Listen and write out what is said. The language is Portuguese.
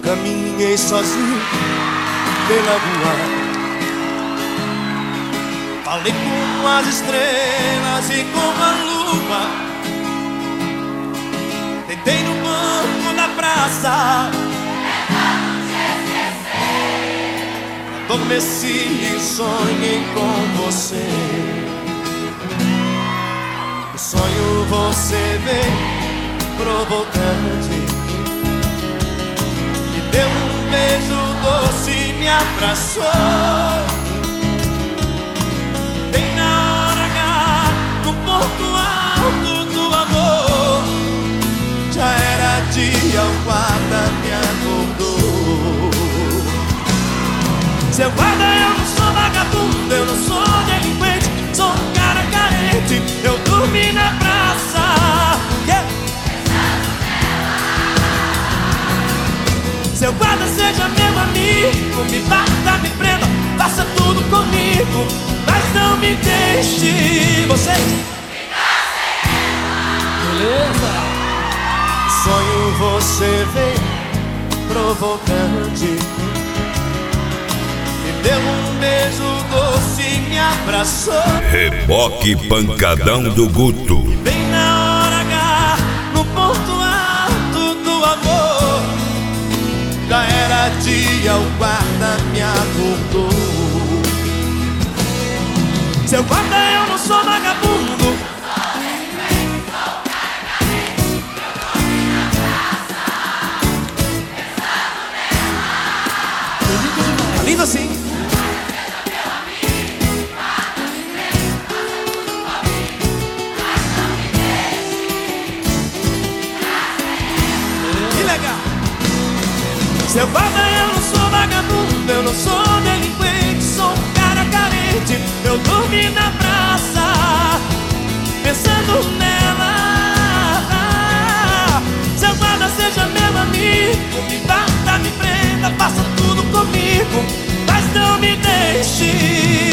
Caminhei sozinho pela rua, falei com as estrelas e com a lua. Deitei no banco da praça, adormeci e sonhei com você. No sonho você veio provocante, me deu um beijo doce e me abraçou. Bem na hora H, no ponto alto do amor, já era dia, o guarda me acordou. Seu guarda, eu não sou vagabundo, eu não sou delinquente, sou um cara carente, eu dormi na praça. Seu guarda, seja meu amigo, me bata, me prenda, faça tudo comigo, mas não me deixe. Você beleza? Sonho você veio provocante, me deu um beijo doce e me abraçou. Reboque Pancadão do Guto. Bem na hora H, no ponto alto do amor, já era dia, o guarda me acordou. Seu guarda, eu não sou vagabundo, lindo assim. Que legal. Seu guarda, eu não sou vagabundo, eu não sou delinquente, sou um cara carente, eu dormi na praça, pensando nela. Seu guarda, seja meu amigo, me bata, me prenda, faça tudo comigo, mas não me deixe.